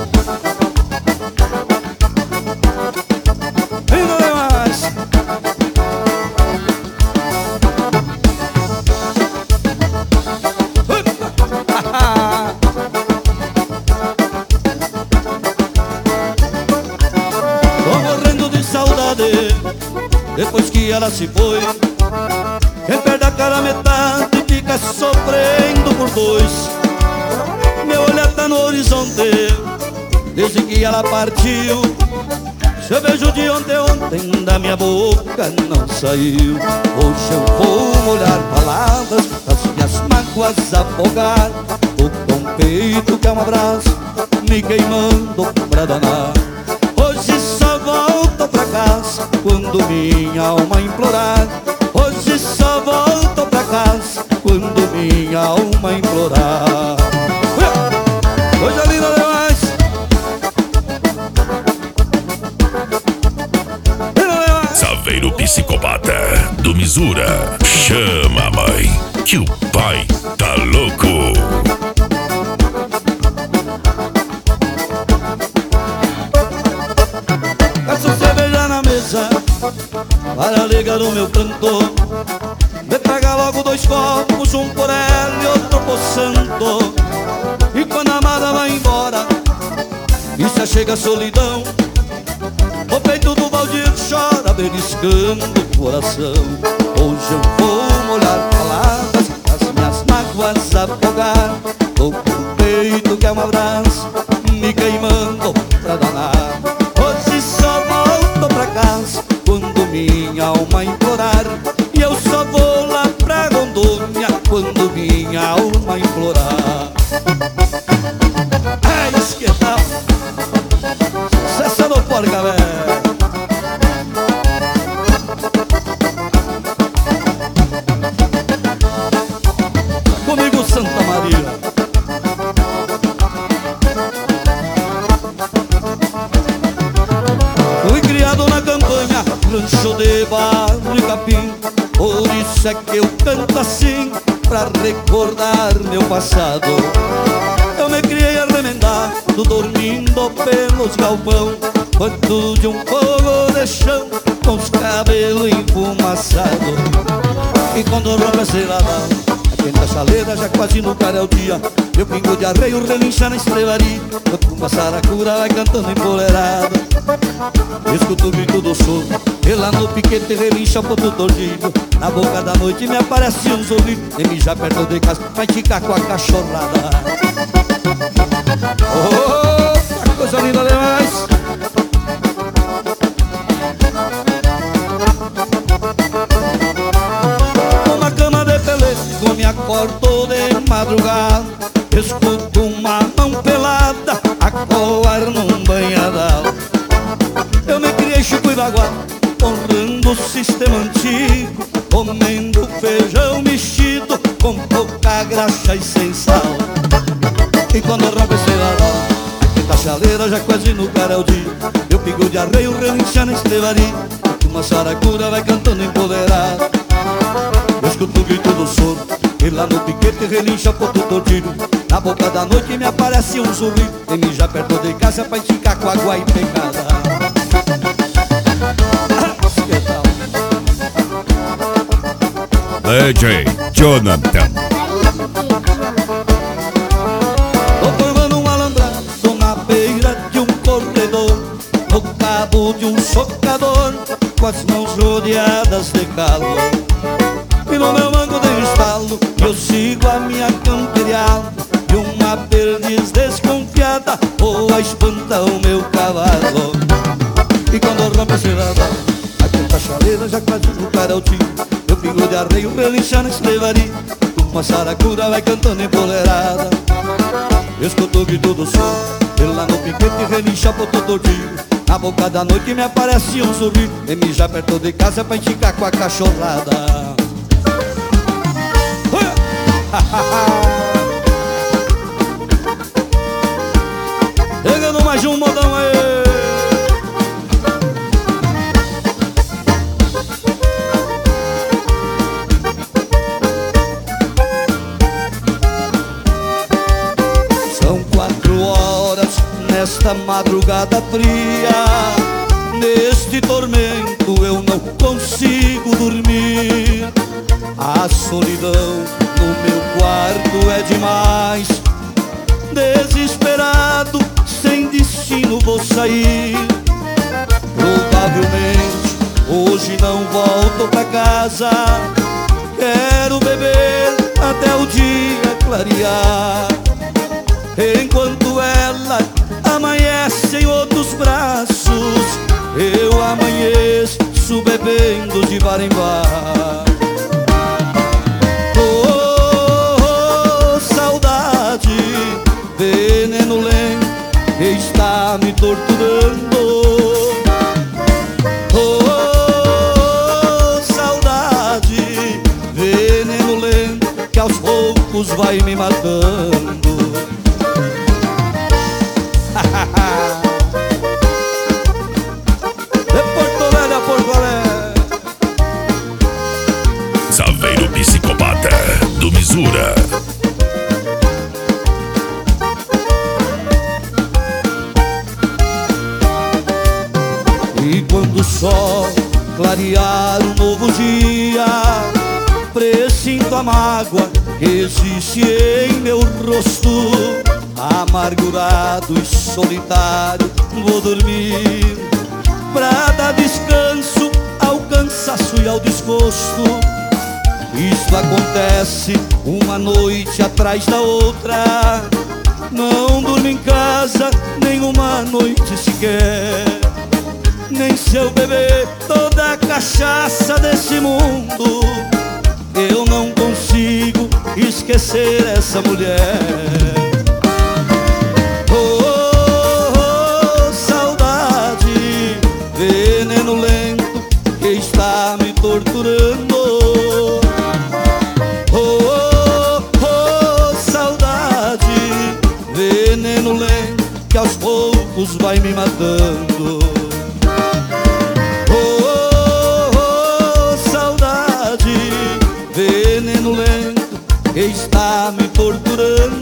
Ainda demais. Tô morrendo de saudade depois que ela se foi. Quem perde a cara metade fica sofrendo por dois. Meu olhar tá no horizonte desde que ela partiu. Seu beijo de ontem da minha boca não saiu. Hoje eu vou molhar palavras, as minhas mágoas afogar. Tô com um peito que é um abraço me queimando pra danar. Hoje só volto pra casa quando minha alma implorar. Hoje só volto pra casa quando minha alma implorar. Coisa linda demais. Saveiro psicopata do Misura. Chama a mãe que o pai tá louco. Peço cerveja na mesa para ligar o meu cantor. Me traga logo 2 copos, um por ela e outro por santo. E quando a amada vai embora e se chega a solidão, o peito do Valdir chora beliscando o coração. Hoje eu vou molhar palavras, as minhas mágoas afogar. Tô com o peito que é um abraço me queimando pra danar. Hoje só volto pra casa quando minha alma implorar. E eu só vou lá pra Rondônia quando minha alma implorar. É isso que tal? Sucesso no porca, velho. Comigo Santa Maria. Fui criado na campanha, rancho de barro e capim. Por isso é que eu canto assim, pra recordar meu passado. Eu me criei arremendado, dormindo pelos galpão, quanto de um fogo de chão, com os cabelos enfumaçados. E quando rompe a selada, a quente chaleira já quase no cara é o dia. Meu pingo de arreio relincha na estrevaria, quando uma saracura vai cantando empoleirada. Escuto o grito do soro, e lá no piquete relincha o ponto tordido. Na boca da noite me aparece um sorriso, e me já perto de casa vai ficar com a cachorrada. Oh, que coisa linda demais. Uma cama de pelete, eu me acordo de madrugada. Escuto uma mão pelada a coar num banhadal. Eu me criei Chico e Baguá, honrando o sistema antigo, comendo feijão mexido com pouca graxa e sem sal. E quando rompe esse ladrão, a quinta chaleira já quase no cara é o dia. Eu pingo de arreio relincha na estrevaria, uma saracura vai cantando empoderada. Eu escuto o grito do sono, e lá no piquete relincha ponto tordido. Na boca da noite me aparece um sorriso, e me já perto de casa pra ficar com água e pegada. Que tal? DJ Jonathan. Tô formando um alambrado na beira de um corredor, no cabo de um socador, com as mãos rodeadas de calo. E no meu mango de estalo eu sigo a minha camperiada, e uma perdiz desconfiada voa espanta o meu cavalo. E quando rompe a serrada, a quinta chaleira já quase no cara é o tio. Eu pingo de arreio relincha na estrevaria, uma saracura vai cantando empoleirada. Eu escuto o grito do som, e lá no piquete relincha ponto tordido. Na boca da noite me aparece um sorriso, e me já perto de casa pra ficar com a cachorrada. Pegando mais um modão aí. nesta madrugada fria, neste tormento eu não consigo dormir. A solidão no meu quarto é demais. Desesperado, sem destino vou sair. Provavelmente hoje não volto pra casa. Quero beber até o dia clarear, enquanto ela amanhece em outros braços. Eu amanheço bebendo de bar em bar. Oh, saudade, veneno lento que está me torturando. Oh, saudade, veneno lento que aos poucos vai me matando. De Porto Velho a Porto Alegre. Saveiro Psicopata do Misura. E quando o sol clarear um novo dia, presinto a mágoa que existe em meu rosto. Amargurado e solitário vou dormir, pra dar descanso ao cansaço e ao desgosto. Isto acontece uma noite atrás da outra. Não durmo em casa nem uma noite sequer, nem se eu beber toda a cachaça desse mundo. Eu não consigo esquecer essa mulher. Oh, saudade, veneno lento que está me torturando. Oh, saudade, veneno lento que aos poucos vai me matando. Oh, saudade, veneno lento que está me torturando.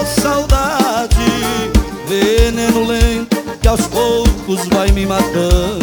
Saudade, veneno lento que aos poucos vai me matando.